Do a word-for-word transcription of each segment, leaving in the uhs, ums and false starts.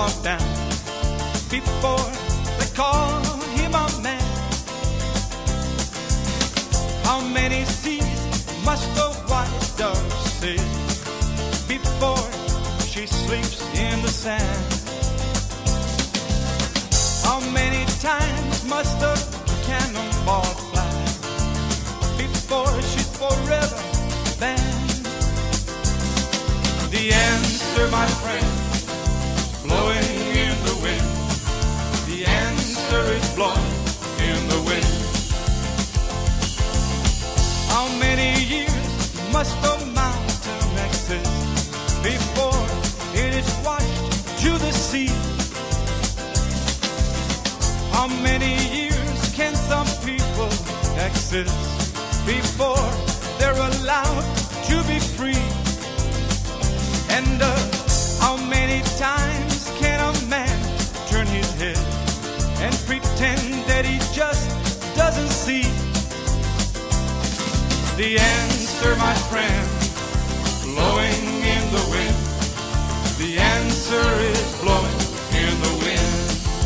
fall down before they call him a man. How many seas must a white dove sail before she sleeps in the sand? How many times must a cannonball fly before she's forever banned? The answer, my friend, blowing in the wind. The answer is blowing in the wind. How many years must a mountain exist before it is washed to the sea? How many years can some people exist before they're allowed to be free? And uh, how many times can a man turn his head and pretend that he just doesn't see? The answer, my friend, blowing in the wind. The answer is blowing in the wind.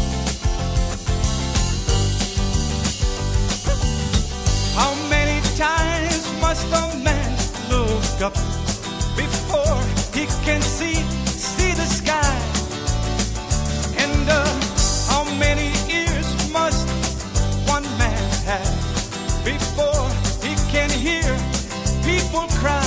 How many times must a man look up before he can see, see the sky? And uh, how many ears must one man have before he can hear people cry?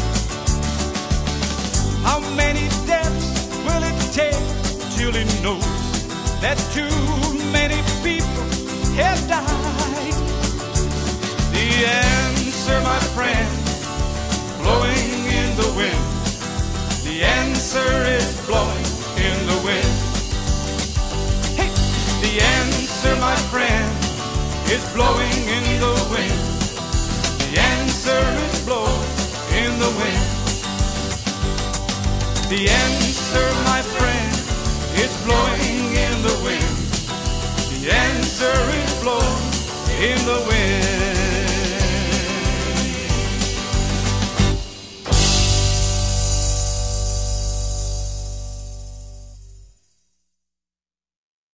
How many deaths will it take till he knows that too many people have died? The answer, my friend, blowing in the wind. The answer is blowing in the wind. Hey, the answer, my friend, is blowing in the wind. The answer is blowing in the wind. The answer, my friend, is blowing in the wind. The answer is blowing in the wind.